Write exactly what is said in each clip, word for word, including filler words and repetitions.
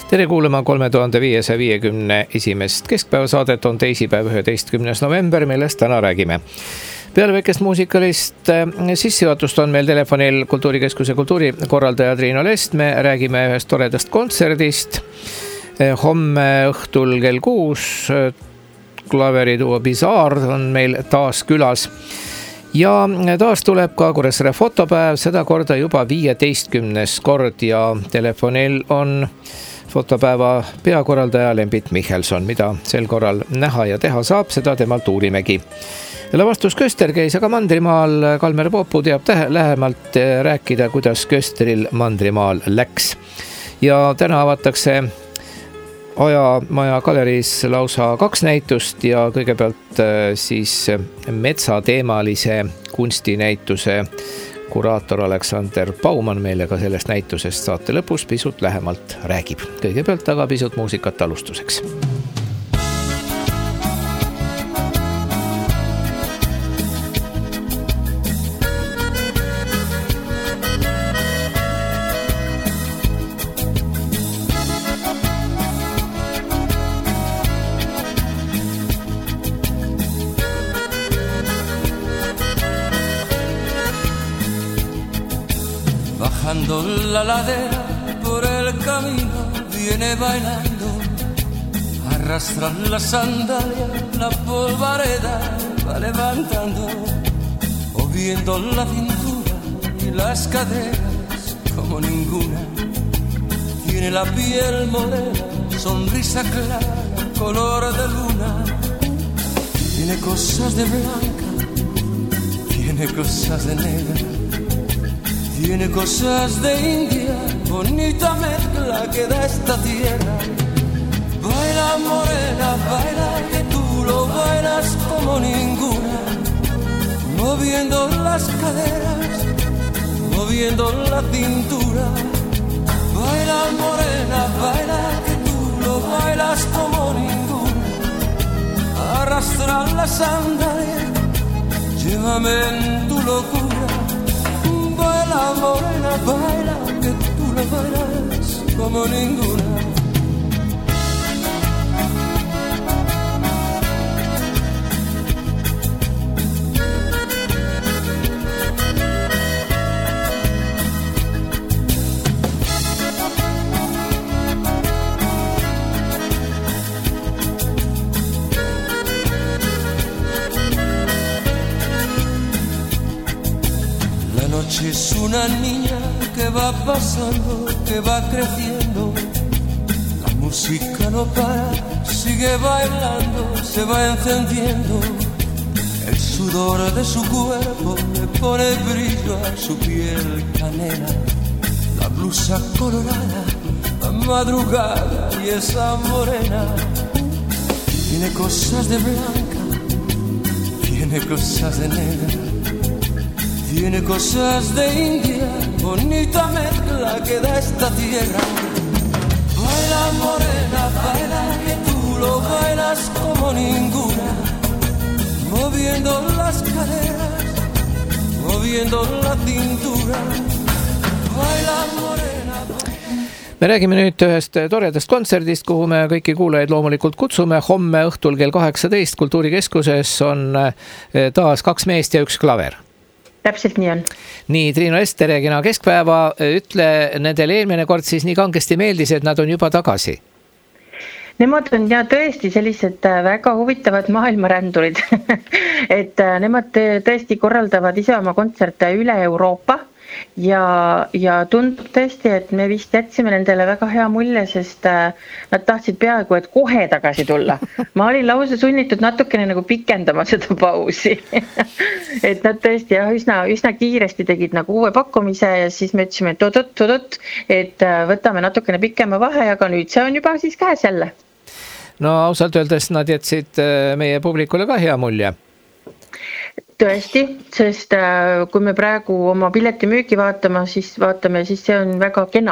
Tere kuulama kolme tuhande viiesaja viiekümne esimest keskpäevasaadet on teisipäev üheteistkümnes november, millest täna räägime. Peale väikest muusikalist sissejuhatust on meil telefonil Kultuurikeskuse kultuurikorraldaja Triinu Lest. Me räägime ühest toredast kontserdist. Homme õhtul kell kuus klaveriduo Bizarre on meil taas külas. Ja taas tuleb ka Kuressaare fotopäev, seda korda juba viieteistkümnes kord ja telefonil on fotopäeva peakorraldaja Lembit Michelson, mida sel korral näha ja teha saab, seda temalt uurimegi. Lavastus Köster käis aga Mandrimaal, Kalmer Poopu teab tähe, lähemalt rääkida, kuidas Kösteril Mandrimaal läks. Ja täna avatakse Ajamaja galeriis lausa kaks näitust ja kõigepealt siis metsateemalise kunstinäituse kuraator Aleksander Baumann meile ka sellest näitusest saate lõpus pisut lähemalt räägib. Kõigepealt aga pisut muusikat alustuseks. Bajando la ladera por el camino viene bailando, arrastra la sandalia, la polvareda va levantando, moviendo la cintura y las caderas como ninguna. Tiene la piel morena, sonrisa clara, color de luna. Tiene cosas de blanca, tiene cosas de negra. Tiene cosas de India, bonita mezcla que da esta tierra. Baila morena, baila que tú lo bailas como ninguna. Moviendo las caderas, moviendo la cintura. Baila morena, baila que tú lo bailas como ninguna. Arrastra la sandalia, llévame en tu locura. Baila morena, baila, que tú la bailas como ninguna. Es una niña que va pasando, que va creciendo. La música no para, sigue bailando, se va encendiendo. El sudor de su cuerpo le pone brillo a su piel canela. La blusa colorada, la madrugada y esa morena. Tiene cosas de blanca, tiene cosas de negra. Tiene cosas de India, bonita mezcla que da esta tierra. Baila morena, baila que tú lo bailas como ninguna. Moviendo las caderas, moviendo la cintura. Baila morena. Me räägime nüüd ühest toredast kontserdist, kuhu me kõiki kuulajaid loomulikult kutsume. Homme õhtul kell kaheksateist Kultuurikeskuses on taas kaks meest ja üks klaver. Täpselt nii on. Nii, Triinu Lest, tere kena keskpäeva. Ütle nendel eelmine kord siis nii kangesti meeldis, et nad on juba tagasi. Nemad on ja tõesti sellised väga huvitavad maailmarändurid. et nemad tõesti korraldavad ise oma kontserte üle Euroopa ja, ja tundub tõesti, et me vist jätsime nendele väga hea mulje, sest nad tahtsid peaaegu, et kohe tagasi tulla. Ma olin lausa sunnitud natukene nagu pikendama seda pausi. et nad tõesti ja üsna, üsna kiiresti tegid nagu uue pakkumise ja siis me ütlesime, et oot, oot, oot, et võtame natukene pikema vahe, aga nüüd see on juba siis käes jälle. No ausalt öeldes nad jätsid meie publikule ka hea mulje. Tõesti, sest kui me praegu oma pileti müüki vaatama, siis vaatame, siis see on väga kena.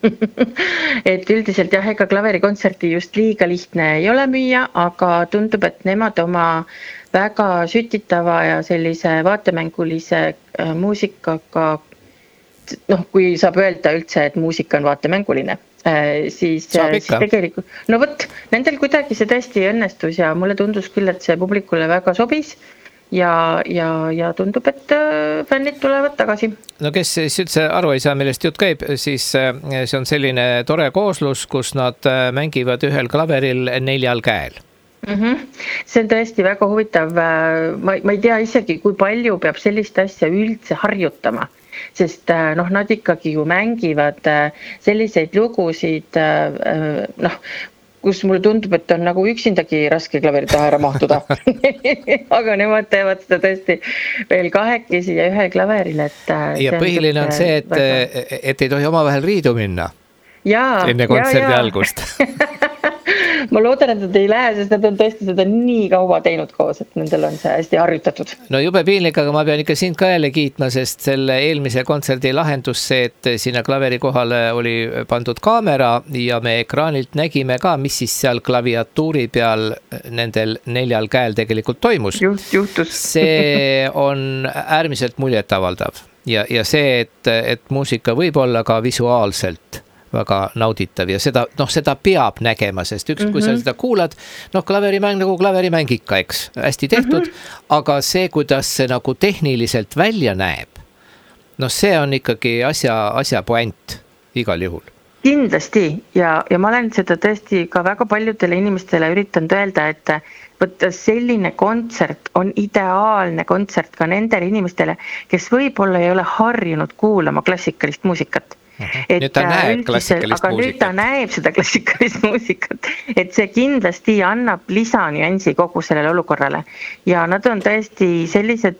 et üldiselt jah, ega klaverikontserti just liiga lihtne ei ole müüa, aga tundub, et nemad oma väga sütitava ja sellise vaatemängulise muusikaga, noh, kui saab öelda üldse, et muusika on vaatemänguline, siis, siis tegelikult, no võt, nendel kuidagi see tõesti õnnestus ja mulle tundus küll, et see publikule väga sobis ja, ja, ja tundub, et fännid tulevad tagasi. No kes siis üldse aru ei saa, millest jutt käib, siis see on selline tore kooslus, kus nad mängivad ühel klaveril neljal käel. Mm-hmm. See on tõesti väga huvitav. Ma, ma ei tea isegi, kui palju peab sellist asja üldse harjutama. Sest noh, nad ikkagi ju mängivad selliseid lugusid, noh, kus mulle tundub, et on nagu üksindagi raske klaveri taha ära mahtuda. Aga nemad teevad seda tõesti veel kahekesi ja ühe klaveril. Et ja põhiline on see, et, väga... et ei tohi omavahel riidu minna ja, enne kontserdi ja, ja. algust. Ma loodan, et nad ei lähe, sest nad on tõesti seda nii kaua teinud koos, et nendel on see hästi harjutatud. No jube piinlik, aga ma pean ikka sind ka jälle kiitma, sest selle eelmise kontserdi lahendus see, et sinna klaveri kohale oli pandud kaamera ja me ekraanilt nägime ka, mis siis seal klaviatuuri peal nendel neljal käel tegelikult toimus. Juht, juhtus. See on äärmiselt muljetavaldav ja, ja see, et, et muusika võib olla ka visuaalselt väga nauditav ja seda, noh, seda peab nägema, sest üks, kui sa seda kuulad, noh, klaverimäng nagu klaverimäng ikka, eks, hästi tehtud, mm-hmm. aga see, kuidas see nagu tehniliselt välja näeb, noh, see on ikkagi asja, asja point igal juhul. Kindlasti ja, ja ma olen seda tõesti ka väga paljudele inimestele üritanud öelda, et võtta selline kontsert on ideaalne kontsert ka nendele inimestele, kes võib-olla ei ole harjunud kuulama klassikalist muusikat. Et nüüd ta näeb klassikalist aga muusikat. Nüüd ta näeb seda klassikalist muusikat, et see kindlasti annab lisanüansi kogu sellele olukorrale ja nad on tõesti sellised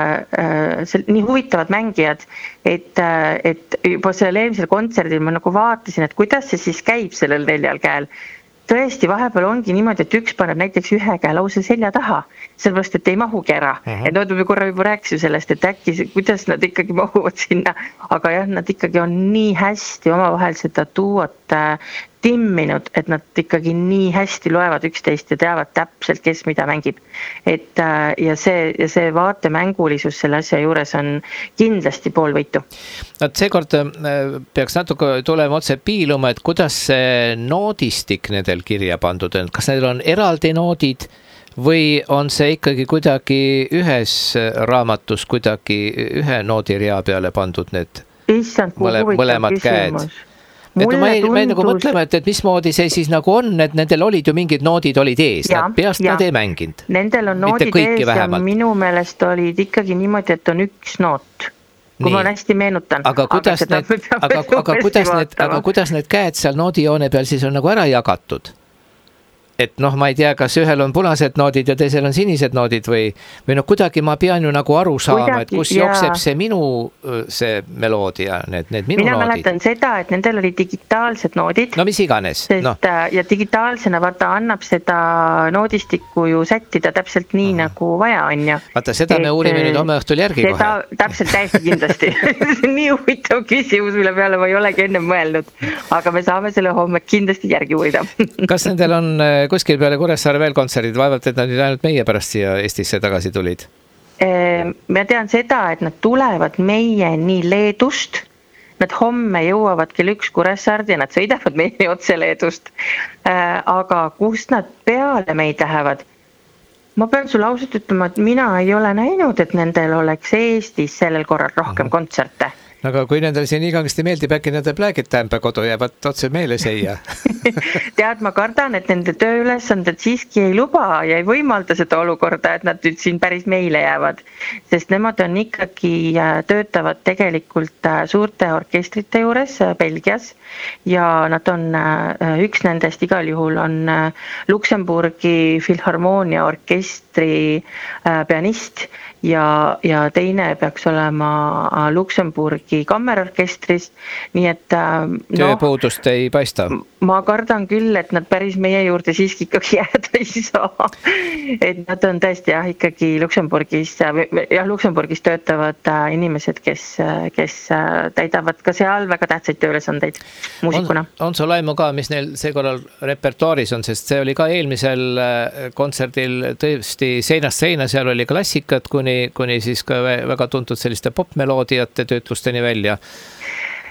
äh, sel, nii huvitavad mängijad, et, äh, et juba sellel eelmisel kontserdil ma nagu vaatasin, et kuidas see siis käib sellel neljal käel. Tõesti, vahepeal ongi niimoodi, et üks paneb näiteks ühe käe lause selja taha, sellepärast, et ei mahugi ära. Uh-huh. Et nad korra juba rääkis sellest, et äkki, kuidas nad ikkagi mahuvad sinna, aga jah, nad ikkagi on nii hästi omavahel seda tuuat timminud, et nad ikkagi nii hästi loevad üksteist ja teavad täpselt, kes mida mängib. Et, ja, see, ja see vaatemängulisus selle asja juures on kindlasti pool võitu. Nad seekord peaks natuke tulema otse piiluma, et kuidas see noodistik nendel kirja pandud on. Kas neil on eraldi noodid või on see ikkagi kuidagi ühes raamatus kuidagi ühe noodirea peale pandud need Issand, mõle, mõlemad käed? Et ma ei, ma ei nagu mõtlema, et, et mismoodi see siis nagu on, et nendel olid ju mingid noodid olid ees, ja, nad peast ja. Nad ei mänginud. Nendel on noodid ees vähemalt. Ja minu meelest olid ikkagi niimoodi, et on üks noot, kui Nii. Ma hästi meenutan. Aga kuidas, aga need, aga, aga, kuidas need, aga kuidas need käed seal noodijoone peal siis on nagu ära jagatud? Et noh, ma ei tea, kas ühel on punased noodid ja teisel on sinised noodid või, või noh, kuidagi ma pean ju nagu aru saama, kuidagi, et kus ja. Jookseb see minu see meloodia, need, need minu Mina noodid. Mina mäletan seda, et nendel oli digitaalsed noodid. No mis iganes. Sest, no. Ja digitaalsena vaata annab seda noodistikku ju sättida täpselt nii uh-huh. nagu vaja on ju. Vaata, seda et, me uurime nüüd homme õhtul järgi seda, kohe. Täpselt täiesti kindlasti. Nii huvitav küsimus, mille peale ma ei olegi enne mõelnud. Aga me saame selle homme kindlasti järgi uurida. Kas nendel on kuskil peale Kuressaare veel kontserdid, vaevalt, et nad nüüd ainult meie pärast siia Eestisse tagasi tulid? Ma tean seda, et nad tulevad meieni Leedust, nad homme jõuavad kell üks Kuressaarde ja nad sõidavad meieni otse Leedust, aga kust nad peale meid lähevad? Ma pean sulle ausalt ütlema, et mina ei ole näinud, et nendel oleks Eestis sellel korral rohkem uh-huh. kontserte. Aga kui nendel siin igangesti meeldib, äkki nende plägid tämpe kodu jäävad otse meile seia. Tead, ma kardan, et nende tööülesanded siiski ei luba ja ei võimalda seda olukorda, et nad nüüd siin päris meile jäävad. Sest nemad on ikkagi, töötavad tegelikult suurte orkestrite juures Belgias ja nad on, üks nendest igal juhul on Luksemburgi Filharmoonia orkestri pianist ja, ja teine peaks olema Luksemburgi kammerorkestris, nii et no, tööpuudust ei paista. Ma kardan küll, et nad päris meie juurde siiski ikkagi jääda ei saa. Et nad on tõesti jah, ikkagi Luksemburgis, jah, Luksemburgis töötavad inimesed, kes, kes täidavad ka seal väga tähtsaid tööülesandeid muusikuna. On, on sul aimu ka, mis neil seekorral repertuaaris on, sest see oli ka eelmisel kontserdil tõesti seinast seina, seal oli klassikat kuni, kuni siis ka väga tuntud selliste popmeloodiate töötlusteni välja.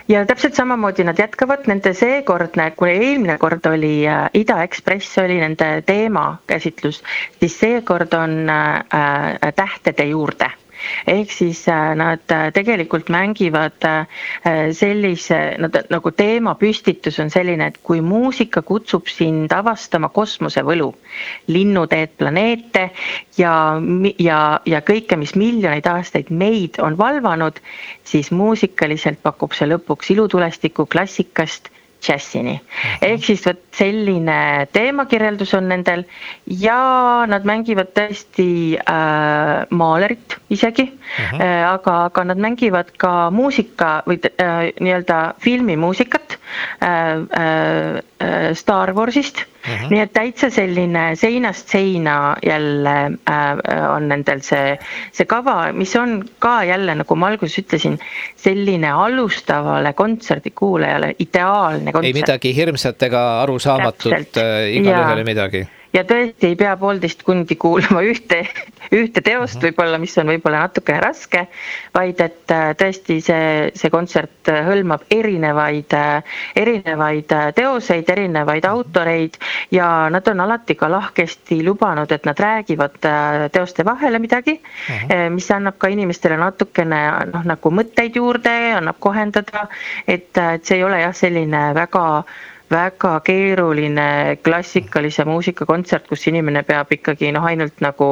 ja täpselt samamoodi nad jätkavad, nende seekordne, kui eelmine kord oli äh, Ida Ekspress oli nende teema käsitlus, siis seekord on äh, tähtede juurde. Ehk siis nad tegelikult mängivad sellise, nad, nagu teema püstitus on selline, et kui muusika kutsub sind avastama kosmosevõlu, linnuteed, planeete ja, ja, ja kõike, mis miljoneid aastaid meid on valvanud, siis muusikaliselt pakub see lõpuks ilutulestiku klassikast džässini. Ehk siis võt selline teemakirjeldus on nendel ja nad mängivad tõesti äh, maalerit isegi, uh-huh. äh, aga, aga nad mängivad ka muusika või äh, nii-öelda filmimuusikat äh, äh, Star Warsist. Uh-huh. Nii et täitsa selline seinast seina jälle äh, on nendel see, see kava, mis on ka jälle, nagu ma alguses ütlesin, selline alustavale kontserdikuulajale ideaalne kontsert. Ei midagi hirmsat ega arusaamatut, igal ühele midagi. Ja tõesti ei pea poolteist kundi kuulama ühte, ühte teost võib-olla, mis on võib-olla natukene raske, vaid et tõesti see, see kontsert hõlmab erinevaid, erinevaid teoseid, erinevaid autoreid ja nad on alati ka lahkesti lubanud, et nad räägivad teoste vahele midagi, uh-huh. mis annab ka inimestele natukene noh, nagu mõtteid juurde, annab kohendada, et, et see ei ole jah selline väga väga keeruline klassikalise muusikakontsert, kus inimene peab ikkagi noh, ainult nagu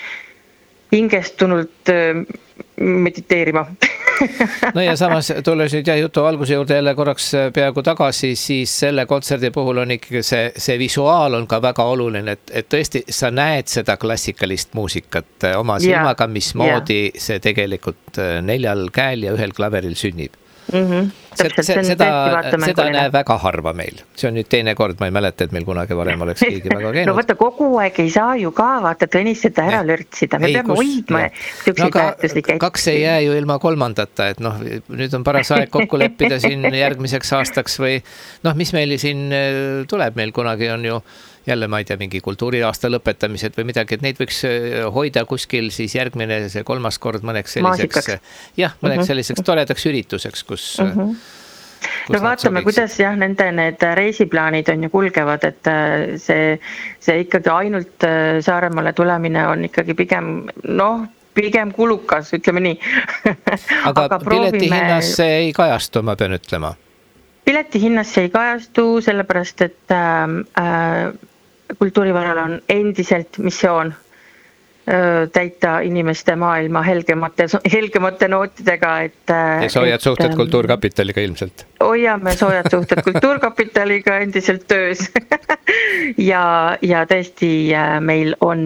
hingestunult mediteerima. No ja samas tulles nüüd jah jutu alguse juurde jälle korraks peaaegu tagasi, siis selle kontserdi puhul on ikkagi see, see visuaal on ka väga oluline, et, et tõesti sa näed seda klassikalist muusikat oma silmaga, mismoodi yeah. see tegelikult neljal käel ja ühel klaveril sünnib. Mm-hmm. Täpselt, seda, seda, seda näe väga harva meil. See on nüüd teine kord, ma ei mäleta, et meil kunagi varem oleks keegi väga käinud. No vaata, kogu aeg ei saa ju ka vaata Tõnis seda ära lörtsida. Me ei, peame kus, hoidma no, väärtuslikke. Kaks ei jää ju ilma kolmandata, et noh, nüüd on paras aeg kokku leppida siin järgmiseks aastaks või noh, mis meil siin tuleb, meil kunagi on ju jälle ma ei tea, mingi kultuuriaasta lõpetamised või midagi, et neid võiks hoida kuskil siis järgmine see kolmas kord mõneks selliseks, jah, mõneks uh-huh. selliseks toredaks ürituseks, kus, uh-huh. kus no vaatame, kuidas jah, nende need reisiplaanid on ju kulgevad, et see, see ikkagi ainult Saaremaale tulemine on ikkagi pigem, noh, pigem kulukas, ütleme nii. aga, aga pileti hinnas see ei kajastu, ma pean ütlema. Pileti hinnas see ei kajastu, sellepärast, et äh, kultuurivaral on endiselt missioon öö, täita inimeste maailma helgemate, helgemate nootidega, et... Ja soojad et, suhted kultuurkapitaliga ilmselt. Hoiame soojad suhted kultuurkapitaliga endiselt töös. ja, ja tõesti meil on...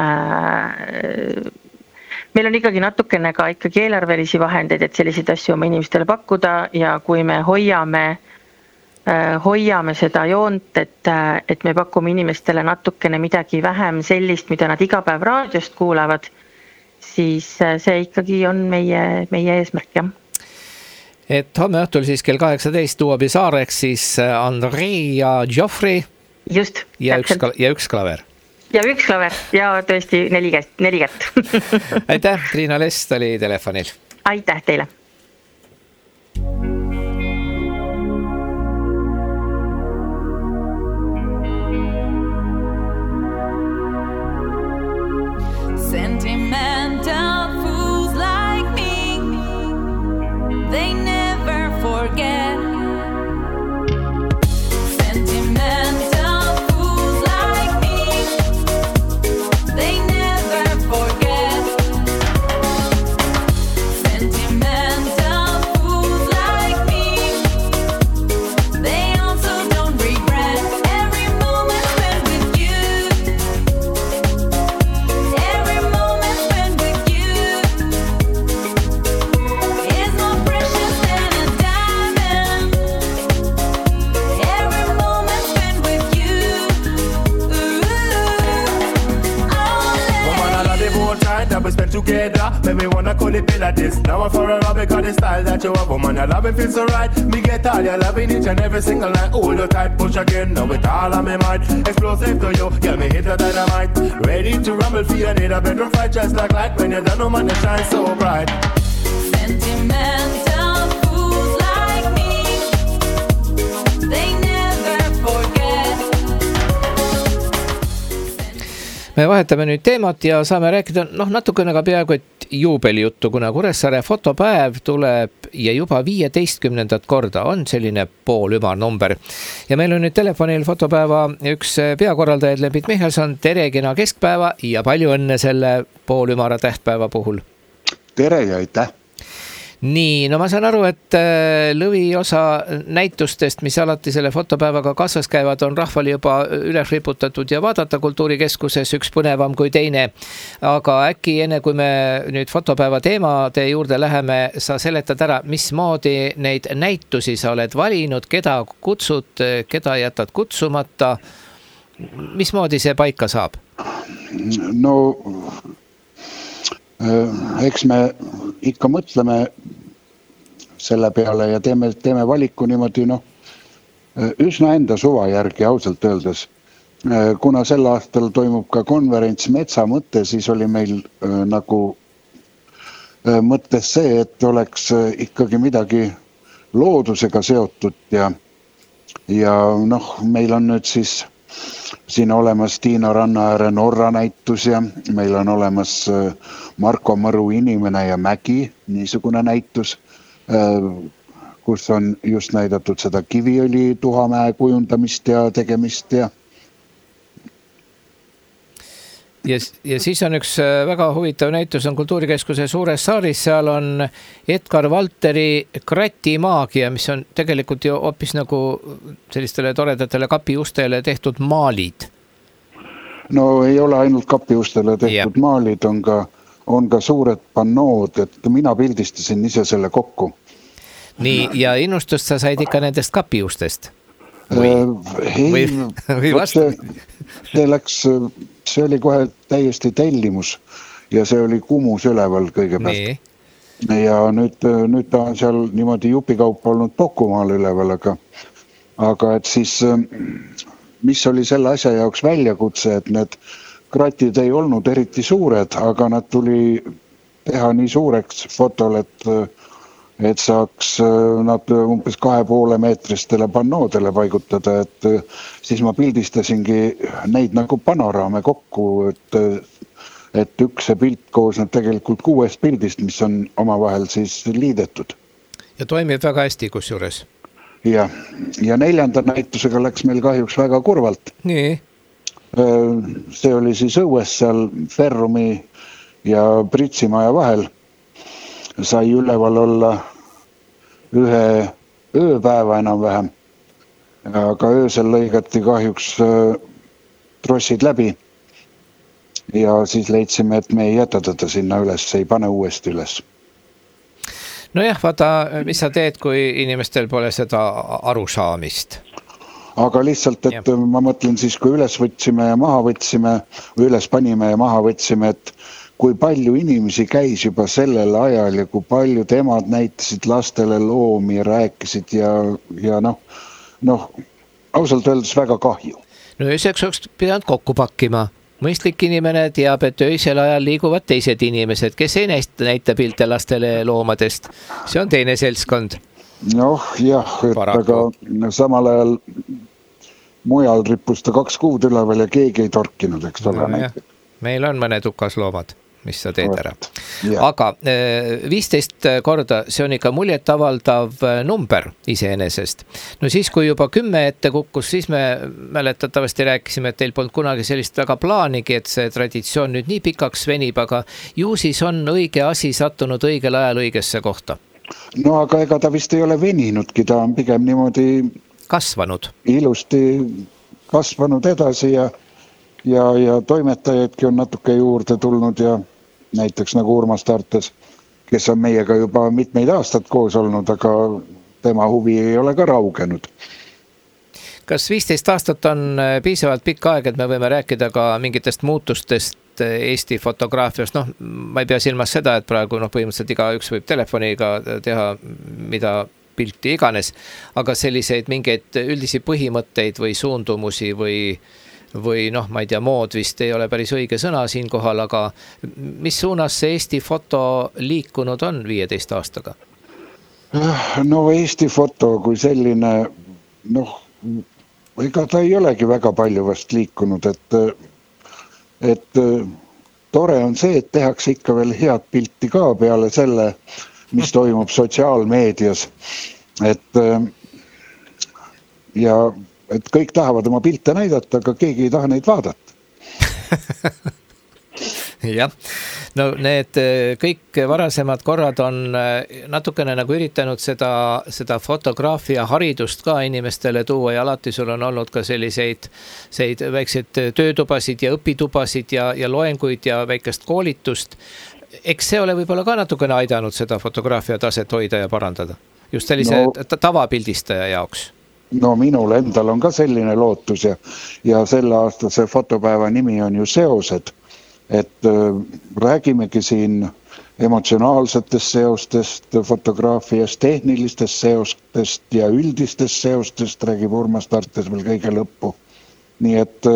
Äh, meil on ikkagi natukene ka ikkagi eelarvelisi vahendeid, et selliseid asju oma inimestele pakkuda ja kui me hoiame hoiame seda joont, et, et me pakume inimestele natukene midagi vähem sellist, mida nad iga päev raadiost kuulavad, siis see ikkagi on meie, meie eesmärk, jah. Et homme õhtul siis kell kaheksateist Tuobi Saareks siis Andrei ja Geoffrey. Just. Ja üks, ja üks klaver. Ja üks klaver ja tõesti neli kätt. Neli kätt. Aitäh, Triina Lest oli telefonil. Aitäh teile. Sentimental fools like me, they never forget. Sentimental fools like me, they never forget. Sentimental fools like me, they also don't regret every moment spent with you. Every moment spent with you is more precious than a diamond. Every moment spent with you. Ooh, Woman, I love the whole time that we spent together. Make me wanna call it bill like this. Now I'm for a rub because the style that you have. Woman, your loving feels so right. Me get all your loving each and every single night. Hold you tight, push again. Now with all of me might. Explosive to you, get me hit the dynamite. Ready to rumble for you, need a bedroom fight just like light. When you done, no man, you shine so bright. Sentimental fools like me, me vahetame nüüd teemat ja saame rääkida noh, natukene ka peaaegu et juubelijuttu, kuna Kuressaare fotopäev tuleb ja juba viieteistkümnendat korda on selline poolümar number. Ja meil on nüüd telefonil fotopäeva üks peakorraldajaid Lembit Michelson. Tere, kena keskpäeva ja palju õnne selle poolümara tähtpäeva puhul. Tere ja aitäh. Nii, no ma saan aru, et lõviosa näitustest, mis alati selle fotopäevaga kassas käivad, on rahvale juba üles riputatud ja vaadata Kultuurikeskuses üks põnevam kui teine. Aga äkki enne kui me nüüd fotopäeva teemade juurde läheme, sa seletad ära, mismoodi neid näitusi sa oled valinud, keda kutsud, keda jätad kutsumata, mismoodi see paika saab? No eks me ikka mõtleme selle peale ja teeme, teeme valiku niimoodi noh, üsna enda suva järgi ausalt öeldes. Kuna sel aastal toimub ka konverents Metsa mõte, siis oli meil nagu mõttes see, et oleks ikkagi midagi loodusega seotud ja, ja noh, meil on nüüd siis siin olemas Tiina Rannaääre Norra näitus ja meil on olemas Marko Mõru Inimene ja Mägi, niisugune näitus, kus on just näidatud seda kiviõli tuhamäe kujundamist ja tegemist ja Ja, ja siis on üks väga huvitav näitus on Kultuurikeskuse suures saalis, seal on Edgar Valteri Kratimaagia, mis on tegelikult ju hoopis nagu sellistele toredatele kapiustele tehtud maalid. No ei ole ainult kapiustele tehtud yeah. maalid, on ka, on ka suured pannood, et mina pildistasin ise selle kokku. Nii, ja innustust sa said ikka nendest kapiustest? Või, ei, või, või vastu? See, see läks, see oli kohe täiesti tellimus ja see oli Kumus üleval kõigepealt. Nii. Ja nüüd, nüüd ta on seal niimoodi jupikaupa olnud Tokumaal üleval, aga, aga et siis, mis oli selle asja jaoks väljakutse, et need kratid ei olnud eriti suured, aga nad tuli teha nii suureks fotol, et et saaks nad umbes kahe poole meetristele pannoodele paigutada, et siis ma pildistasingi neid nagu panoraame kokku, et, et üks see pilt koosneb tegelikult kuuest pildist, mis on omavahel siis liidetud. Ja toimib väga hästi kusjuures. Ja, ja neljanda näitusega läks meil kahjuks väga kurvalt. Nii. See oli siis õues seal Ferrumi ja Pritsimaja vahel. Sai üleval olla ühe ööpäeva enam vähem, aga öösel lõigati kahjuks trossid läbi ja siis leidsime, et me ei jäta teda sinna üles, ei pane uuesti üles. No jah, vaata, mis sa teed, kui inimestel pole seda arusaamist? Aga lihtsalt, et ja. ma mõtlen siis, kui üles võtsime ja maha võtsime, või üles panime ja maha võtsime, et kui palju inimesi käis juba sellel ajal ja kui palju temad näitasid lastele loomi, rääkisid ja, ja noh, noh, ausalt öeldes väga kahju. No ööseks oleks pidanud kokku pakkima. Mõistlik inimene teab, et öösel ajal liiguvad teised inimesed, kes ei näita, näita pilte lastele loomadest. See on teine seltskond. Noh, jah, et aga samal ajal mujal rippus ta kaks kuud üleval ja keegi ei torkinud, eks ole no, näitab. Meil on mõned ukas loomad, mis sa teed ära. Aga viisteist korda, see on ikka muljetavaldav number iseenesest. No siis, kui juba kümme ette kukkus, siis me mäletatavasti rääkisime, et teil polnud kunagi sellist väga plaanigi, et see traditsioon nüüd nii pikaks venib, aga ju siis on õige asi sattunud õigel ajal õigesse kohta. No aga ega ta vist ei ole veninudki, ta on pigem niimoodi kasvanud. Ilusti kasvanud edasi ja Ja, ja toimetajaidki on natuke juurde tulnud ja näiteks nagu Urmas Tartes, kes on meiega juba mitmeid aastat koos olnud, aga tema huvi ei ole ka raugenud. Kas viisteist aastat on piisavalt pikk aeg, et me võime rääkida ka mingitest muutustest Eesti fotograafiast? Noh, ma ei pea silmas seda, et praegu noh, põhimõtteliselt iga üks võib telefoniga teha mida pilti iganes, aga selliseid mingeid üldisi põhimõtteid või suundumusi või või noh, ma ei tea, mood vist ei ole päris õige sõna siin kohal, aga mis suunas see Eesti foto liikunud on viieteist aastaga? No Eesti foto kui selline, noh, ega ta ei olegi väga palju vast liikunud, et et tore on see, et tehakse ikka veel head pilti ka peale selle, mis toimub sotsiaalmeedias. Et ja et kõik tahavad oma pilte näidata, aga keegi ei taha neid vaadata. Jah, no need kõik varasemad korrad on natukene nagu üritanud seda, seda fotograafia haridust ka inimestele tuua ja alati sul on olnud ka selliseid, selliseid väikseid töötubasid ja õpitubasid ja, ja loenguid ja väikest koolitust. Eks see ole võib-olla ka natukene aidanud seda fotograafia taset hoida ja parandada. Just sellise no, tavapildistaja jaoks. No minul endal on ka selline lootus ja, ja selle aastase fotopäeva nimi on ju Seosed. Et äh, räägimegi siin emotsionaalsetest seostest, fotograafiast, tehnilistest seostest ja üldistest seostest räägib Urmas Tartes veel kõige lõppu. Nii et,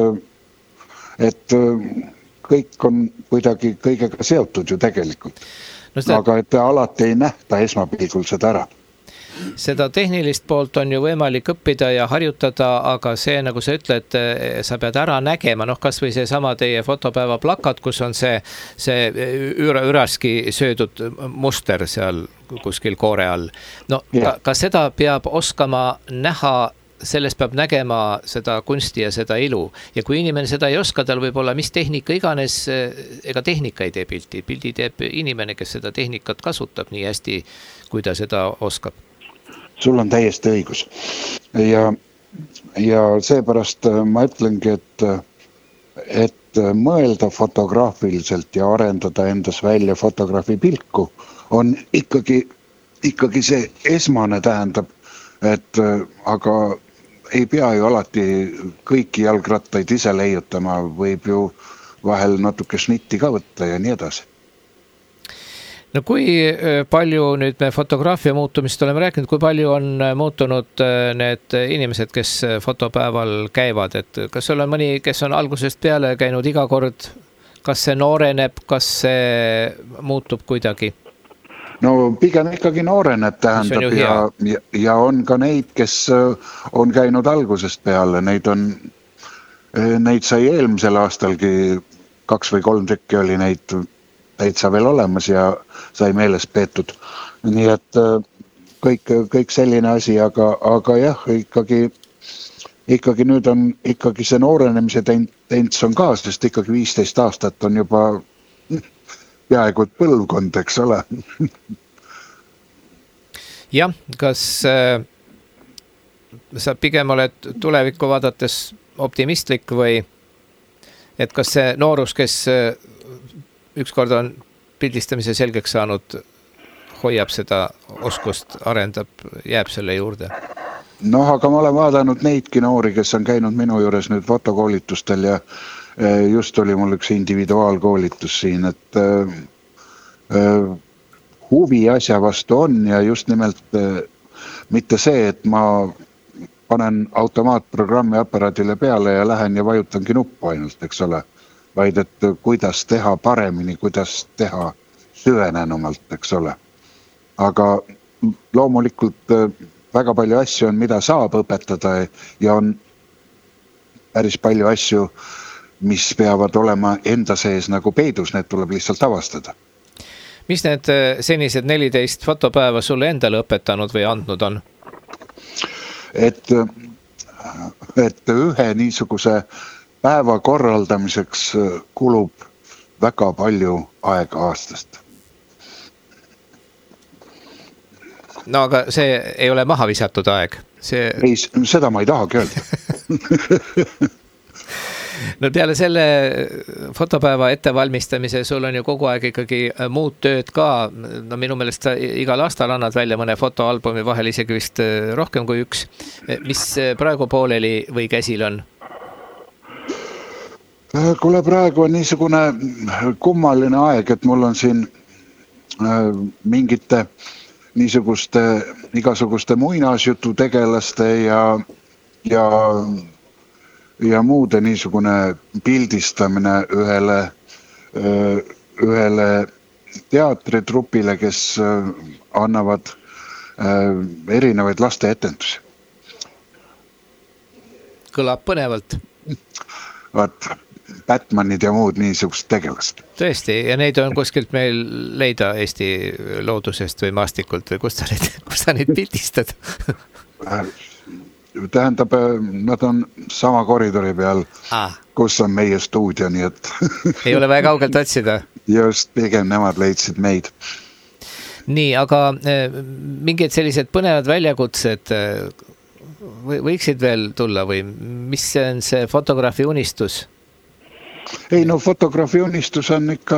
et kõik on kuidagi kõigega seotud ju tegelikult. No seda... Aga et alati ei nähta esmapilgul seda ära. Seda tehnilist poolt on ju võimalik õppida ja harjutada, aga see, nagu sa ütled, sa pead ära nägema, noh kas või see sama teie fotopäeva plakat, kus on see, see üra, üraski söödud muster seal kuskil koore all. No ka, ka seda peab oskama näha, sellest peab nägema seda kunsti ja seda ilu. Ja kui inimene seda ei oska, tal võib olla mis tehnika iganes, ega tehnika ei tee pildi. Pildi teeb inimene, kes seda tehnikat kasutab nii hästi, kui ta seda oskab. Sul on täiesti õigus. Ja, ja seepärast ma ütlengi, et, et mõelda fotograafiliselt ja arendada endas välja fotograafi pilku on ikkagi, ikkagi see esmane tähendab, et aga ei pea ju alati kõiki jalgrattaid ise leiutama, võib ju vahel natuke šnitti ka võtta ja nii edasi. No kui palju nüüd me fotograafia muutumist oleme rääkinud, kui palju on muutunud need inimesed, kes fotopäeval käivad, et kas sul on mõni, kes on algusest peale käinud iga kord, kas see nooreneb, kas see muutub kuidagi? No pigem ikkagi nooreneb tähendab ja, ja, ja on ka neid, kes on käinud algusest peale, neid on, neid sai eelmisel aastalgi kaks või kolm tükki oli neid täitsa veel olemas ja sai meeles peetud. Nii et kõik, kõik selline asi, aga, aga jah, ikkagi, ikkagi nüüd on ikkagi see noorenemise tents on ka, sest ikkagi viisteist aastat on juba peaaegu põlvkond, eks ole. Jah, kas äh, sa pigem oled tulevikku vaadates optimistlik või et kas see noorus, kes ükskord on pildistamise selgeks saanud, hoiab seda oskust, arendab, jääb selle juurde? Noh, aga ma olen vaadanud neidki noori, kes on käinud minu juures nüüd fotokoolitustel ja just oli mul üks individuaalkoolitus siin, et äh, huvi asja vastu on ja just nimelt äh, mitte see, et ma panen automaatprogrammi aparaadile peale ja lähen ja vajutangi nuppu ainult, eks ole. Vaid et kuidas teha paremini, kuidas teha süvenenumalt, eks ole. Aga loomulikult väga palju asju on, mida saab õpetada ja on päris palju asju, mis peavad olema enda sees nagu peidus, need tuleb lihtsalt avastada. Mis need senised neliteist fotopäeva sulle endale õpetanud või andnud on? Et, et ühe niisuguse päeva korraldamiseks kulub väga palju aega aastast. No aga see ei ole maha visatud aeg. See... Ei, seda ma ei tahagi öelda. No peale selle fotopäeva ettevalmistamise sul on ju kogu aeg ikkagi muud tööd ka. No minu meelest sa igal aastal annad välja mõne fotoalbumi vahel isegi vist rohkem kui üks. Mis praegu pooleli või käsil on? Kuule, praegu on niisugune kummaline aeg, et mul on siin mingite niisuguste igasuguste muinasjutu tegelaste ja, ja, ja muude niisugune pildistamine ühele, ühele teatritrupile, kes annavad erinevaid laste etendusi. Kõlab põnevalt. Vaat, Batmanid ja muud niisugust tegelast. Tõesti, ja neid on kuskilt meil leida Eesti loodusest või maastikult või kus sa neid, kus sa neid pildistad? Tähendab, nad on sama koridori peal, ah. kus on meie stuudio, nii et ei ole väga kaugelt otsida. Just, pigem nemad leidsid meid. Nii, aga mingid sellised põnevad väljakutsed võiksid veel tulla või mis on see fotograafi unistus? Ei, no fotograafi unistus on ikka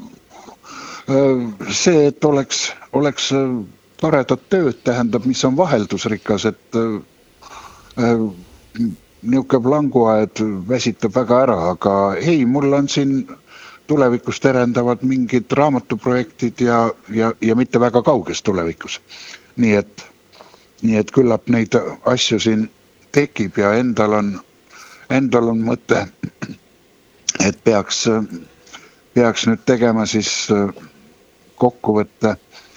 see, et oleks, oleks toredat tööd, tähendab, mis on vaheldusrikas, et niuke planguaed väsitab väga ära, aga ei, mul on siin tulevikus terendavad mingid raamatuprojektid ja, ja, ja mitte väga kauges tulevikus. Nii et, nii et küllap neid asju siin tekib ja endal on, endal on mõte, et peaks, peaks nüüd tegema siis kokkuvõtte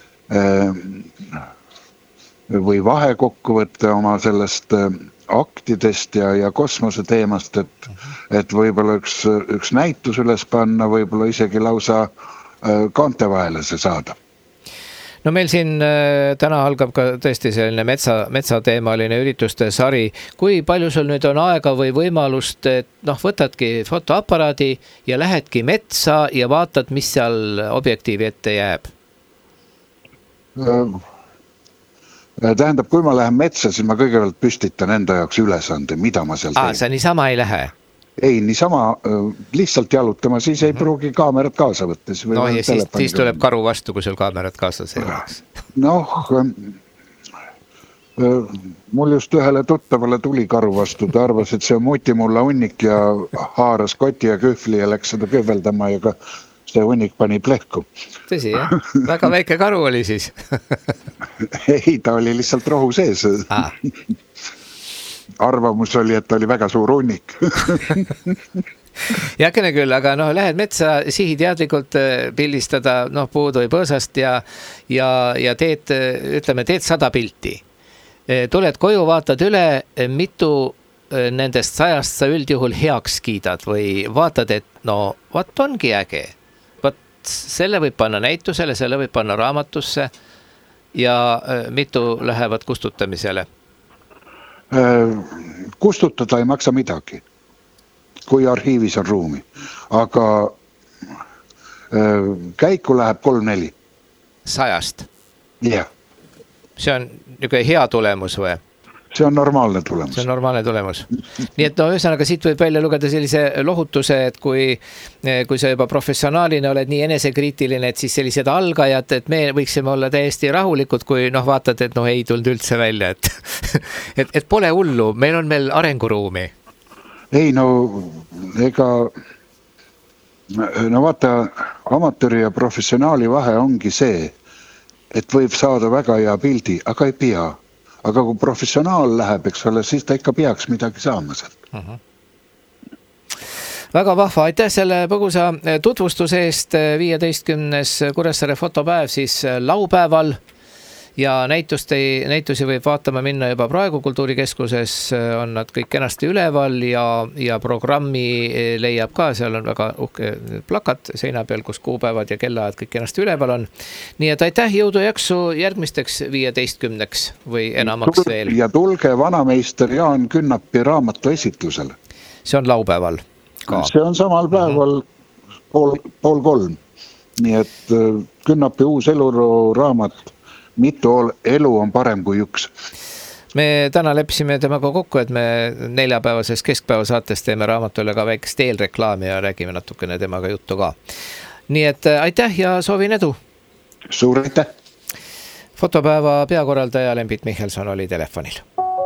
või vahekokkuvõtte oma sellest aktidest ja, ja kosmose teemast, et, et võib-olla üks, üks näitus üles panna, võib-olla isegi lausa kaante vahele see saada. No meil siin äh, täna algab ka tõesti selline metsa, metsateemaline ürituste sari. Kui palju sul nüüd on aega või võimalust, et noh, võtadki fotoaparaadi ja lähedki metsa ja vaatad, mis seal objektiivi ette jääb? Tähendab, kui ma lähen metsa, siis ma kõigepealt püstitan enda jaoks ülesande, mida ma seal teen. Aa, sa niisama ei lähe? Ei, niisama lihtsalt jalutama, siis ei pruugi kaamerat kaasa võtta. No ja siis, siis tuleb karu vastu, kui sul kaamerat kaasas ei oleks. Noh, mul just ühele tuttavale tuli karu vastu, ta arvas, et see on mutimulla hunnik ja haaras koti ja kühvli ja läks seda kühveldama ja ka see hunnik pani plehku. Tõsi, jah? Väga väike karu oli siis. Ei, ta oli lihtsalt rohu sees. Ah. Arvamus oli, et oli väga suur hunnik. Jakene küll, aga noh, lähed metsa sihiteadlikult pildistada, noh, puud või põõsast ja, ja, ja teed, ütleme, teed sada pilti. Tuled koju, vaatad üle, mitu nendest sajast sa üldjuhul heaks kiidad või vaatad, et no, vaat ongi äge. Vaat selle võib panna näitusele, selle võib panna raamatusse ja mitu lähevad kustutamisele. Kustutada ei maksa midagi, kui arhiivis on ruumi, aga käiku läheb kolm-neli. Sajast? Jah. See on niisugune hea tulemus või? See on normaalne tulemus. See on normaalne tulemus. Nii et no ühesõnaga siit võib välja lugeda sellise lohutuse, et kui, kui sa juba professionaalina oled nii enesekriitiline, et siis sellised algajad, et me võiksime olla täiesti rahulikud, kui noh vaatad, et noh ei tulnud üldse välja, et, et, et pole hullu, meil on meil arenguruumi. Ei no, ega no vaata, amatööri ja professionaali vahe ongi see, et võib saada väga hea pildi, aga ei pea. Aga kui professionaal läheb, eks ole, siis ta ikka peaks midagi saama sealt. Uh-huh. Väga vahva, aitäh selle põgusa tutvustuse eest. viieteistkümnes Kuressaare fotopäev siis laupäeval ja näitusti, näitusi võib vaatama minna juba praegu Kultuurikeskuses, on nad kõik kenasti üleval ja, ja programmi leiab ka, seal on väga uhke plakat seina peal, kus kuupäevad ja kellaajad kõik kenasti üleval on. Nii et aitäh, jõudu jaksu järgmisteks viieteistkümneks või enamaks veel. Ja tulge vanameister Jaan Künnapi raamatu esitlusele. See on laupäeval ka. See on samal päeval uh-huh. pool, pool kolm. Nii et Künnapi uus eluroo raamat mitu elu on parem kui üks. Me täna leppisime temaga kokku, et me neljapäevases keskpäeva saates teeme raamatule ka väikest eelreklaami ja räägime natukene temaga juttu ka. Nii et aitäh ja soovin edu. Suur aitäh. Fotopäeva peakorraldaja Lembit Michelson oli telefonil.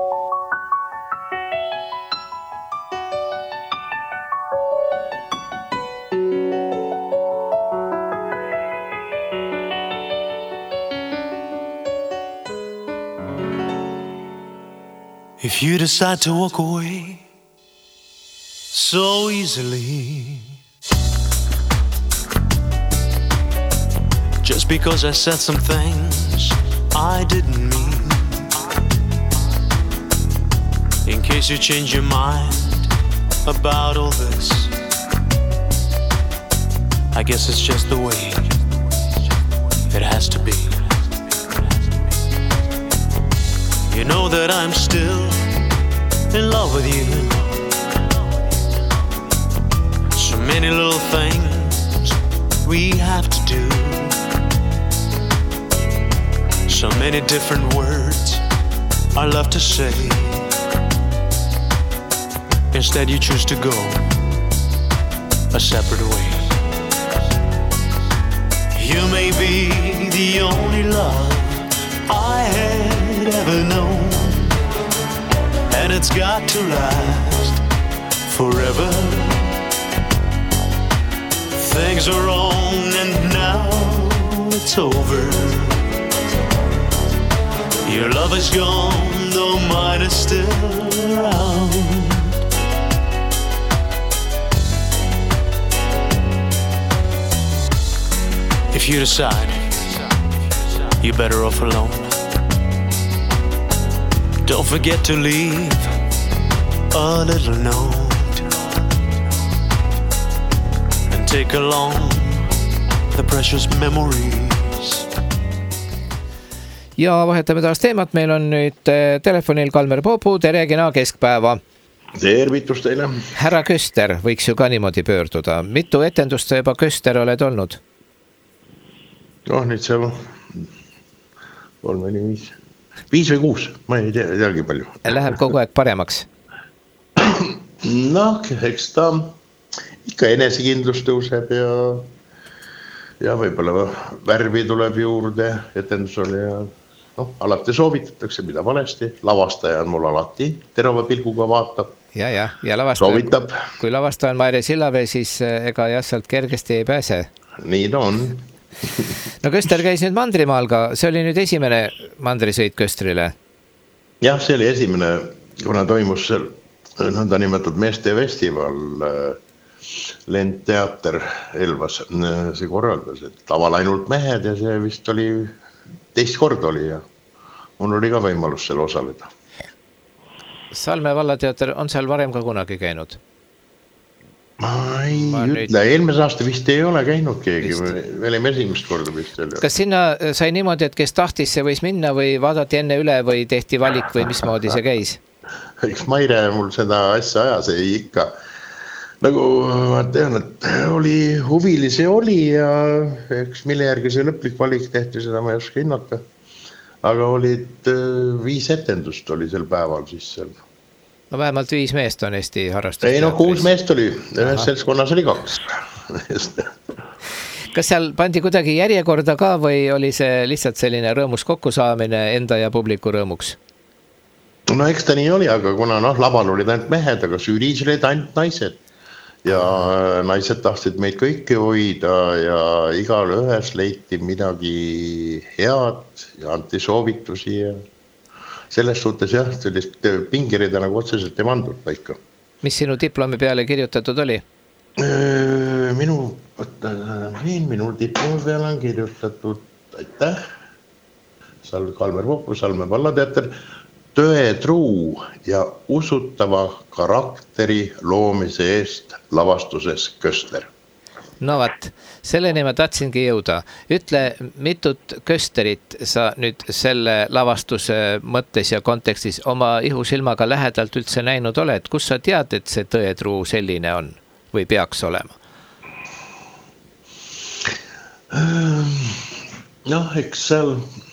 If you decide to walk away so easily, just because I said some things I didn't mean, in case you change your mind about all this, I guess it's just the way it has to be. You know that I'm still in love with you. So many little things we have to do. So many different words I love to say. Instead you choose to go a separate way. You may be the only love I had ever known, and it's got to last forever. Things are wrong and now it's over. Your love is gone, though mine is still around. If you decide you're better off alone, don't forget to leave a little note and take along the precious memories. Ja vahetame taas teemat, meil on nüüd telefonil Kalmer Popu, tere, kena keskpäeva. Tervitus teile. Härra Köster, võiks ju ka niimoodi pöörduda. Mitu etendust sa juba Köster oled olnud? Noh, nüüd see kolm, neli, viis. Viis või kuus, ma ei tea, teagi palju. Läheb kogu aeg paremaks? Noh, eks ta ikka enesekindlus tõuseb ja, ja võib-olla värvi tuleb juurde etendusele ja noh, alati soovitatakse, mida valesti. Lavastaja on mul alati terava pilguga vaatab. Ja, ja, ja lavastaja, soovitab. Kui lavastaja on Maire Sillavee, siis ega jah, sealt kergesti ei pääse. Nii ta on. No Köster käis nüüd Mandrimaal ka, see oli nüüd esimene mandrisõit Köstrile. Jah, see oli esimene, kuna toimus seal nõnda nimetatud meeste festival, Lendteater Elvas, see korraldas, et taval ainult mehed ja see vist oli teist kord oli ja mul oli ka võimalus seal osaleda. Salme vallateater on seal varem ka kunagi käinud? Ma ei ma ütle, nüüd... eelmise aasta vist ei ole käinud keegi, me olime esimest korda vist. Kas sinna sai niimoodi, et kes tahtis, see võis minna või vaadati enne üle või tehti valik või mismoodi see käis? Eks Maire mul seda asja ajas ei ikka. Nagu ma tean, et oli huvilisi oli ja eks mille järgi see lõplik valik tehti, seda ma ei oska hinnata. Aga olid viis etendust oli sel päeval siis seal. No vähemalt viis meest on Eesti harrastus. Ei no kuus meest oli, ühes seltskonnas oli kaks. Kas seal pandi kuidagi järjekorda ka või oli see lihtsalt selline rõõmus kokkusaamine enda ja publiku rõõmuks? No eks ta nii oli, aga kuna noh, labal olid ainult mehed, aga süüriis olid ainult naised. Ja naised tahtsid meid kõiki hoida ja igal ühes leiti midagi head ja anti soovitusi ja selles suhtes jah, sellist pingirida nagu otseselt ei mandud paika. Mis sinu diplomi peale kirjutatud oli? Minu, minul diplomi peale on kirjutatud, aitäh, Kalmer Popu, Salme vallateater, tõe truu ja usutava karakteri loomise eest lavastuses Köster. No vat, selleni ma tahtsingi jõuda. Ütle, mitut Kösterit sa nüüd selle lavastuse mõttes ja kontekstis oma ihusilmaga lähedalt üldse näinud oled? Kus sa tead, et see tõetruu selline on või peaks olema? Noh, eks seal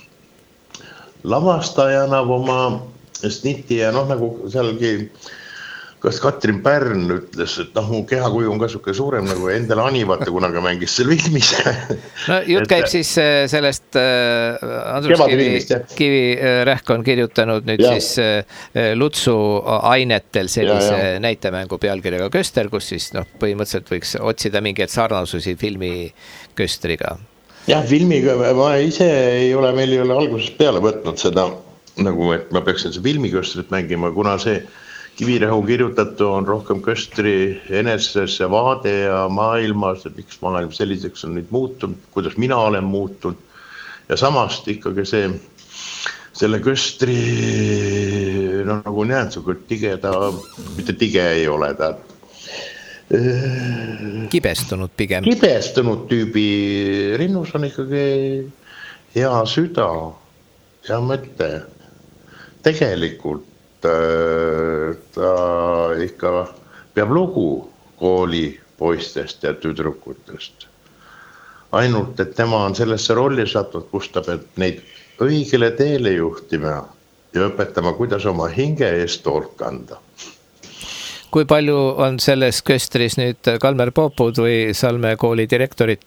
lavastajana oma sniti ja noh, nagu sealgi kas Katrin Pärn ütles, et noh, mu kehakuju on ka suke suurem nagu endale Anivate kunagi mängis seal filmis. No jutt käib siis sellest äh, Andrus Kivi, Kivi Rähk on kirjutanud nüüd ja. siis Lutsu ainetel sellise ja, ja. näitemängu pealkirjaga Köster, kus siis noh, põhimõtteliselt võiks otsida mingeid sarnasusi filmi Köstriga. Jah, filmiga ma ise ei ole, meil ei ole algusest peale võtnud seda nagu, et ma peaksin see filmi Köstrit mängima, kuna see Kivirähu kirjutatu on rohkem Köstri enesesse vaade ja maailmas, et miks maailm selliseks on nüüd muutunud, kuidas mina olen muutunud. Ja samast ikkagi see, selle Köstri, no nagu näen, see tige, ta, mitte tige ei ole, ta Kibestunud pigem. Kibestunud tüübi Rinnus on ikkagi hea süda, hea mõte. Tegelikult ta ikka peab lugu kooli poistest ja tüdrukutest. Ainult, et tema on sellesse rolli sattud, kus ta peab neid õigele teele juhtima ja õpetama, kuidas oma hinge eest hoolt kanda. Kui palju on selles köstris nüüd Kalmer Poopud või Salme kooli direktorit?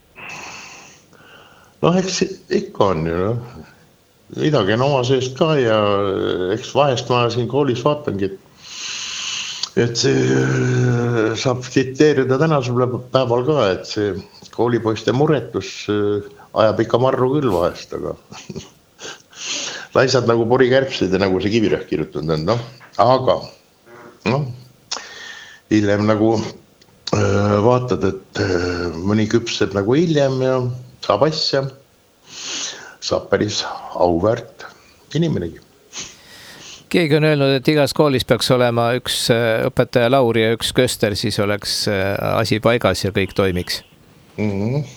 No eks ikka on ju, no. Midagi on oma seest ka ja eks vahest ma siin koolis vaatangi, et see saab tsiteerida tänasel päeval ka, et see koolipoiste muretus ajab ikka marru küll vahest, aga laisad nagu porikärbsed ja nagu see Kivirõhk kirjutanud on, noh, aga noh, hiljem nagu äh, vaatad, et äh, mõni küpseb nagu hiljem ja saab asja, saab päris auväärt inimenegi. Keegi on öelnud, et igas koolis peaks olema üks õpetaja Lauri ja üks köster, siis oleks asi paigas ja kõik toimiks. Mm-hmm.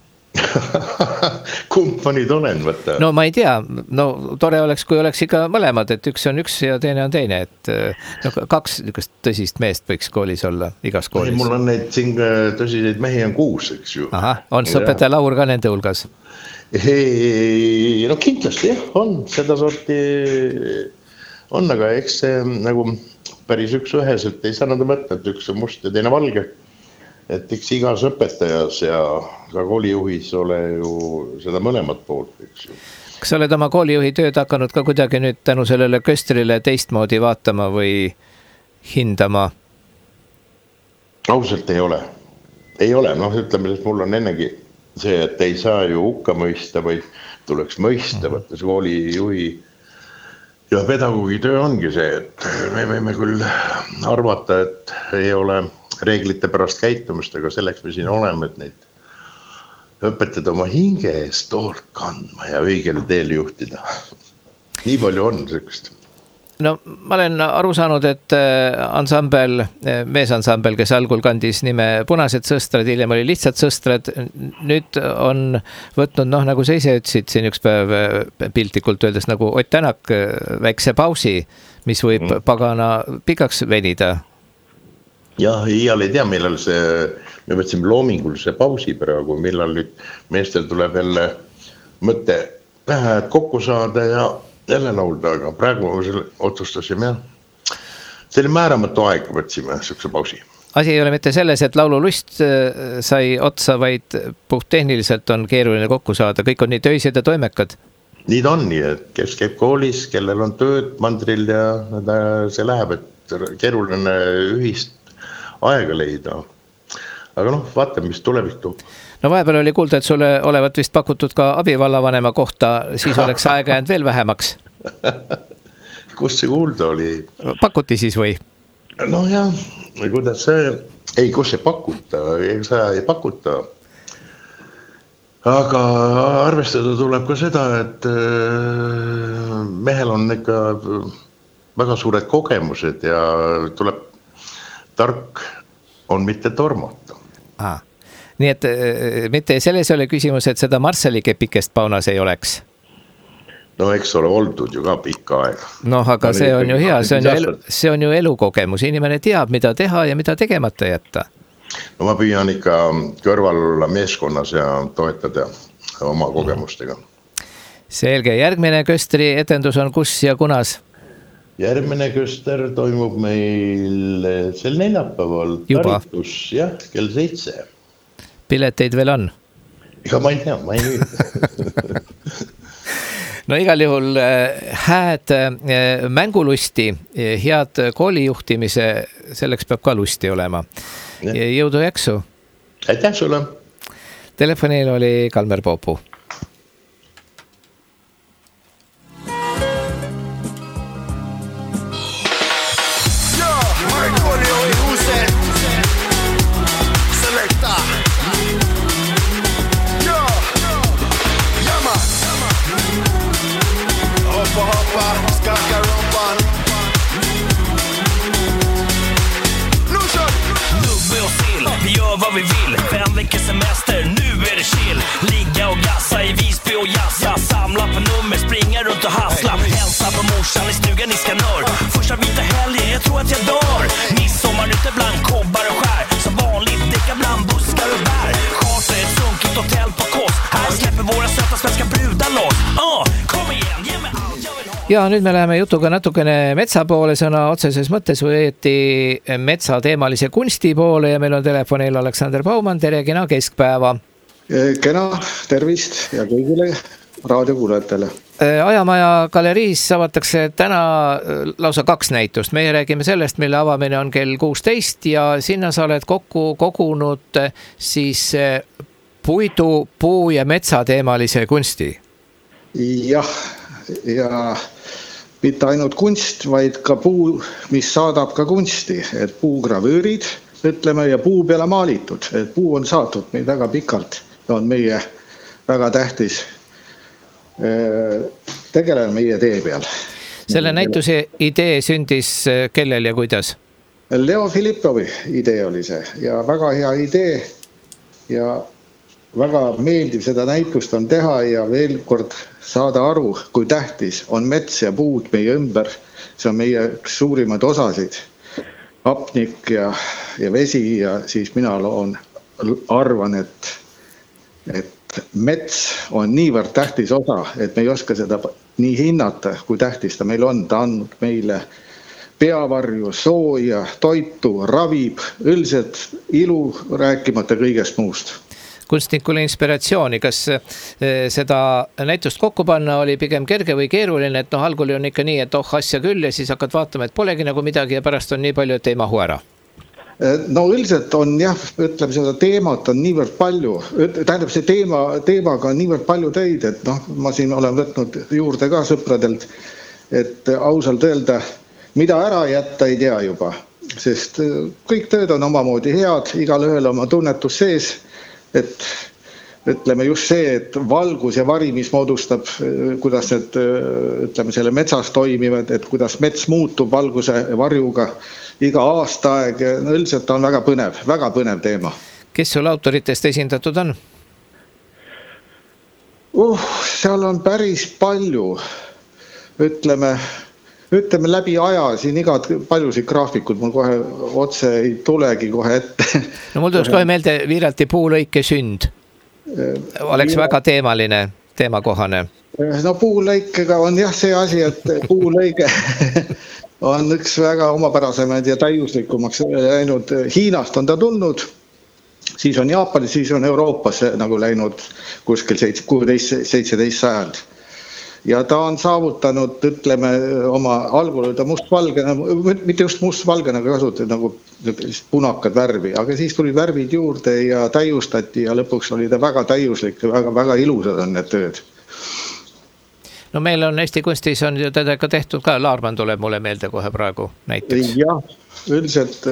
Kumb ma nüüd olen, võtta? No ma ei tea, no tore oleks, kui oleks ikka mõlemad, et üks on üks ja teine on teine, et no, kaks tõsist meest võiks koolis olla, igas koolis. Ei, mul on neid siin tõsiseid mehi on kuus, eks ju. Aha, on see õpetaja Laur ka nende hulgas? Ei, no kindlasti jah, on seda sorti on, aga eks see nagu päris üks üheselt ei saa nende mõtta, et üks on must ja teine valge. Et eks igas õpetajas ja ka koolijuhis ole ju seda mõlemat poolt, eks ju. Kas sa oled oma koolijuhi tööd hakanud ka kuidagi nüüd tänu sellele köstrile teistmoodi vaatama või hindama? Ausalt ei ole. Ei ole, noh ütleme, et mul on ennegi see, et ei saa ju hukka mõista või tuleks mõista, mm-hmm. võttes koolijuhi ja pedagoogi töö ongi see, et me võime küll arvata, et ei ole reeglite pärast käitumist, aga selleks me siin oleme, et neid õpetada oma hinge eest hoolt kandma ja õigele teele juhtida. Nii palju on sellist. No ma olen aru saanud, et ansambel, meesansambel, kes algul kandis nime Punased sõstrad, hiljem oli lihtsalt sõstrad, nüüd on võtnud, noh nagu sa ise ütlesid siin üks päev piltlikult öeldes nagu Ott Tänak väikse pausi, mis võib mm. pagana pikaks venida. Jah, iial ei tea, millal see, me võtsime loomingulise pausi praegu, millal nüüd meestel tuleb jälle mõte vähe kokku saada ja jälle laulda, aga praegu otsustasime, jah. See oli määramatu aeg, võtsime sükse pausi. Asi ei ole mitte selles, et laululust sai otsa, vaid puht tehniliselt on keeruline kokku saada. Kõik on nii töised ja toimekad. Nii ta on, nii, et kes käib koolis, kellel on tööd mandril ja see läheb, et keeruline ühist aega leida. Aga noh, vaatame, mis tulevik toob. No vahepeal oli kuulda, et sulle olevat vist pakutud ka abivallavanema kohta, siis oleks aega jäänud veel vähemaks. Kus see kuulda oli? Pakuti siis või? No jah, kuidas see, ei, kus see pakuta, ei saa ei pakuta. Aga arvestada tuleb ka seda, et mehel on ikka väga suured kogemused ja tuleb tark on mitte tormata. Ah, nii et mitte selles ole küsimus, et seda Marsseli kepikest paunas ei oleks? No eks ole oldud ju ka pikka aega. Noh, aga see on ju hea, see on ju, elu, see on ju elukogemus. Inimene teab, mida teha ja mida tegemata jätta. No ma püüan ikka kõrval olla meeskonnas ja toetada oma kogemustega. Selge, järgmine köstri etendus on kus ja kunas? Järgmine köster toimub meil sel neljapäeval Taritus, jah, kell seitse. Pileteid veel on? Ega ma ei tea, ma ei nüüd. No igal juhul hääd mängulusti, head koolijuhtimise, selleks peab ka lusti olema. Jõudu jaksu. Aitäh sulle. Telefonil oli Kalmer Poopu. Look gör vad vi vill. Fem veckors semester, nu är det chill. Ligga och gassa i Visby och jassa. Samla på nummer, springa runt och hassla. Hälsa på morsan i stugan i Skanör. Första vita helgen, jag tror att jag dör. Midsommar ute bland kobbar och skär. Som vanligt, däcka bland buskar och bär. Charter ett sunkigt hotell på Kos. Här släpper våra söta svenska brudar loss. uh, Kom igen, ge mig allt jag vill ha. Ja nüüd me läheme jutuga natukene metsa poole, sõna otseses mõttes või õieti metsateemalise kunsti poole ja meil on telefonil Aleksander Baumann, tere, kena keskpäeva. Kena, tervist ja kõigile raadiokuulajatele. Ajamaja galeriis avatakse täna lausa kaks näitust. Meie räägime sellest, mille avamine on kell kuusteist ja sinna sa oled kokku kogunud siis puidu, puu ja metsateemalise kunsti. Jah, ja mitte ainult kunst, vaid ka puu, mis saadab ka kunsti, et puugravöörid, ütleme, ja puu peale maalitud, et puu on saadud meil väga pikalt, on meie väga tähtis tegeleda meie tee peal. Selle näituse idee sündis kellel ja kuidas? Leo Filippovi idee oli see ja väga hea idee ja väga meeldiv seda näitust on teha ja veel kord saada aru, kui tähtis on mets ja puud meie ümber. See on meie suurimad osasid, hapnik ja, ja vesi ja siis mina loon, arvan, et, et mets on niivõrd tähtis osa, et me ei oska seda nii hinnata, kui tähtis ta meil on. Ta andnud meile peavarju, sooja, toitu, ravib, üldiselt ilu, rääkimata kõigest muust. Kunstnikule inspiratsiooni, kas seda näitust kokku panna oli pigem kerge või keeruline, et noh, algul on ikka nii, et oh asja küll ja siis hakkad vaatama, et polegi nagu midagi ja pärast on nii palju, et ei mahu ära? No üldiselt on jah, ütleme seda teemat on niivõrd palju, tähendab see teema, teemaga on niivõrd palju teid, et noh, ma siin olen võtnud juurde ka sõpradelt, et ausalt öelda, mida ära jätta ei tea juba, sest kõik tööd on omamoodi head, igal ühel oma tunnetus sees, et ütleme just see, et valgus ja vari, mis moodustab, kuidas need, ütleme, selle metsas toimivad, et kuidas mets muutub valguse varjuga iga aastaaeg, no üldiselt on väga põnev, väga põnev teema. Kes sul autoritest esindatud on? Uh, seal on päris palju, ütleme, ütleme läbi aja, siin igad paljusid graafikud, mul kohe otse ei tulegi kohe ette. No mul tuleks kohe meelde Viiralti puulõike sünd. Oleks ja väga teemaline, teemakohane. No puulõikega on jah see asi, et puulõige on üks väga omapärasemad ja täiuslikumaks läinud. Hiinast on ta tulnud, siis on Jaapanis, siis on Euroopas nagu läinud kuskil kuusteist seitseteist sajand. Ja ta on saavutanud, ütleme, oma algul oli ta mustvalgena, mitte just mustvalgena kasutada nagu punakad värvi, aga siis tuli värvid juurde ja täiustati ja lõpuks oli ta väga täiuslik ja väga, väga ilusad on need tööd. No meil on Eesti kunstis on ju teda ka tehtud ka, Laarman tuleb mulle meelde kohe praegu näiteks. Jah, üldiselt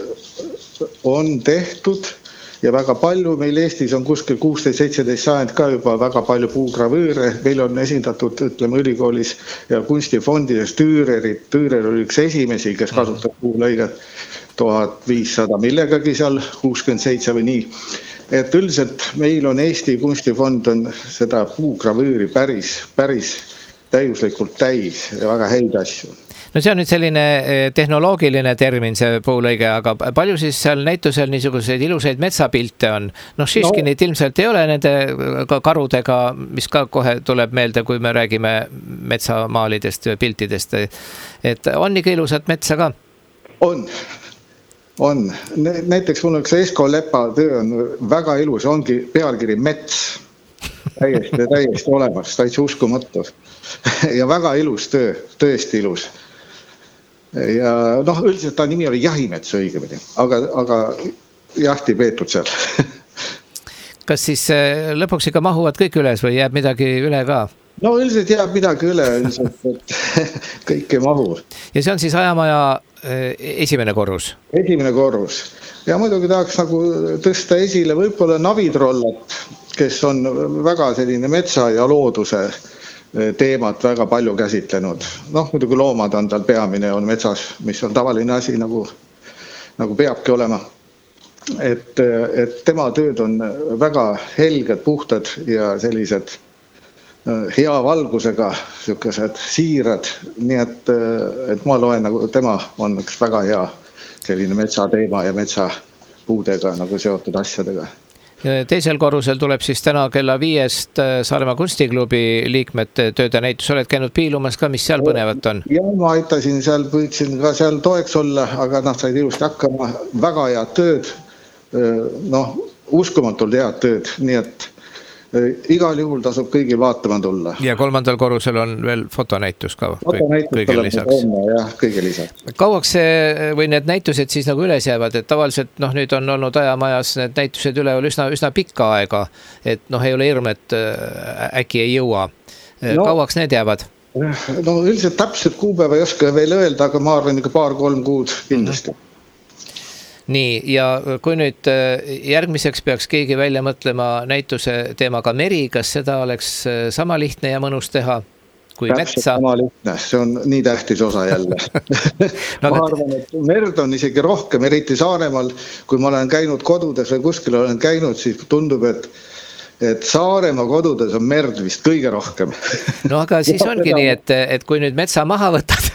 on tehtud ja väga palju, meil Eestis on kuskil kuusteist seitseteist sajand ka juba väga palju puugravööre, meil on esindatud, ütleme, ülikoolis ja kunstifondides Tüürerid, Tüürer oli üks esimesi, kes kasutab puulõiget tuhat viissada millegagi seal, kuuskümmend seitse või nii. Et üldiselt meil on Eesti kunstifond on seda puugravööri päris, päris täiuslikult täis ja väga häid asju. No see on nüüd selline tehnoloogiline termin, see puulõige, aga palju siis seal näitusel niisuguseid ilusaid metsapilte on? Noh, siiski no. Neid ilmselt ei ole nende ka karudega, mis ka kohe tuleb meelde, kui me räägime metsamaalidest ja piltidest. Et on ikka ilusat metsa ka? On, on. Näiteks mul üks Esko Lepa töö on väga ilus, ongi pealkiri Mets. Täiesti, täiesti olemas, täitsa uskumatu. Ja väga ilus töö, tõesti ilus. Ja noh, üldiselt ta nimi oli Jahimets õigemini, aga, aga jahti peetud seal. Kas siis lõpuks ikka mahuvad kõik üles või jääb midagi üle ka? No üldiselt jääb midagi üle, üldiselt, et kõik ei mahu. Ja see on siis Ajamaja esimene korrus? Esimene korrus. Ja muidugi tahaks nagu tõsta esile võib-olla Navitrollat, kes on väga selline metsa ja looduse teemat väga palju käsitlenud. Noh, muidugi loomad on tal peamine, on metsas, mis on tavaline asi, nagu, nagu peabki olema. et, et tema tööd on väga helged, puhtad ja sellised hea valgusega, sellised siirad, nii et, et ma loen, nagu tema on üks väga hea selline metsateema ja metsapuudega nagu seotud asjadega. Teisel korrusel tuleb siis täna kella viiest Saaremaa kunstiklubi liikmete tööde näitus. Oled käinud piilumas ka, mis seal põnevat on? Ja ma aitasin seal, püüdsin ka seal toeks olla, aga nad said ilusti hakkama. Väga head tööd, noh, uskumatult head tööd, nii et igal juhul tasub kõigil vaatama tulla. Ja kolmandal korrusel on veel fotonäitus ka fotonäitus kõige lisaks. Jah, kõige lisaks. Kauaks see, või need näitused siis nagu üles jäävad, et tavaliselt noh, nüüd on olnud ajamajas need näitused üleval üsna, üsna pikka aega, et noh, ei ole hirm, et äkki ei jõua. No, kauaks need jäävad? No üldiselt täpselt kuupäeva ei oska veel öelda, aga ma arvan ikka paar-kolm kuud kindlasti. Mm-hmm. Nii, ja kui nüüd järgmiseks peaks keegi välja mõtlema näituse teemaga meri, kas seda oleks sama lihtne ja mõnus teha kui täpselt metsa? Sama lihtne, see on nii tähtis osa jälle. no, ma arvan, et merd on isegi rohkem, eriti Saaremaal, kui ma olen käinud kodudes või kuskil olen käinud, siis tundub, et et Saaremaa kodudes on merd vist kõige rohkem. no aga siis ongi nii, et, et kui nüüd metsa maha võtad,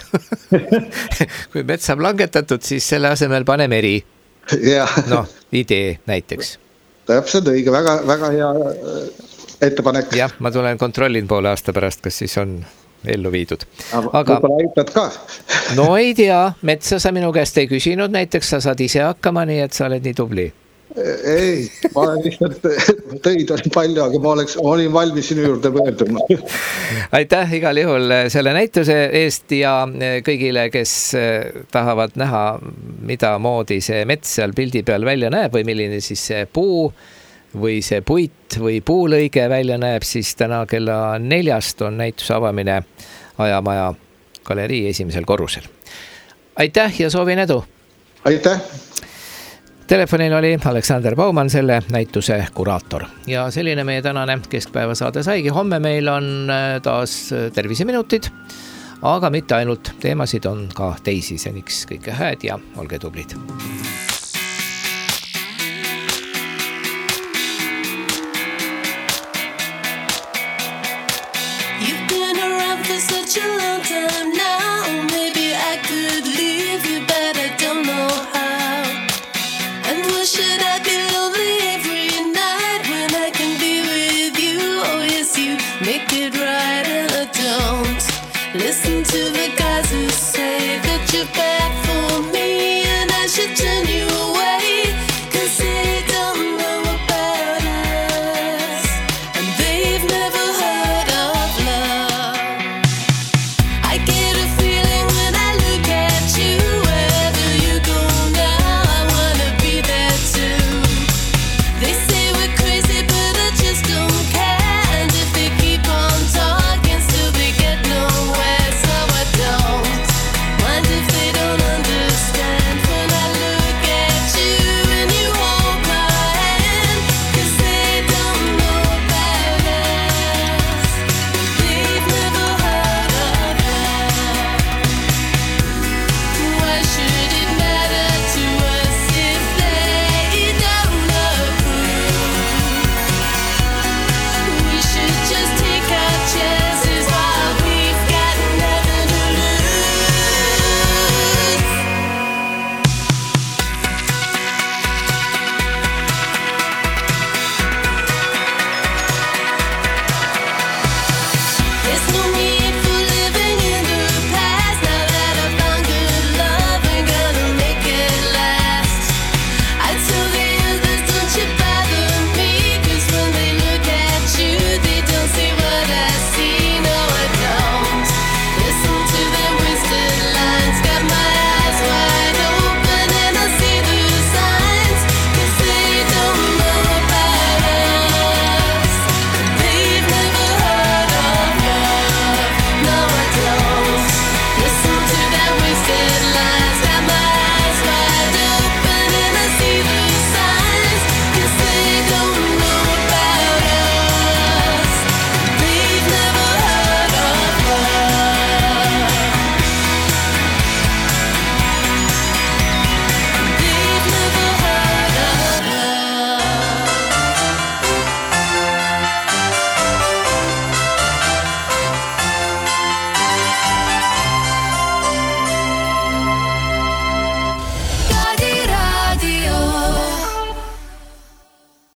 kui metsa on langetatud, siis selle asemel pane meri. Ja. noh, idee näiteks. Täpselt õige, väga, väga hea ettepanek. jah, ma tulen kontrollin poole aasta pärast, kas siis on ellu viidud. Aga võib-olla aitad ka. no ei tea, metsa sa minu käest ei küsinud, näiteks sa saad ise hakkama, nii et sa oled nii tubli. Ei, ma olen lihtsalt töid oli palju, aga ma oleks, olin valmis sinu juurde pöörduma. Aitäh igal juhul selle näituse eest ja kõigile, kes tahavad näha, mida moodi see mets seal pildi peal välja näeb või milline siis see puu või see puit või puulõige välja näeb, siis täna kella neljast on näituse avamine Ajamaja galerii esimesel korrusel. Aitäh ja soovin edu! Aitäh! Telefonil oli Aleksander Baumann, selle näituse kuraator. Ja selline meie tänane keskpäeva saade saigi. Homme meil on taas terviseminutid, aga mitte ainult, teemasid on ka teisi. Seniks kõike hääd ja olge tublid. You've been around for such a long time now, maybe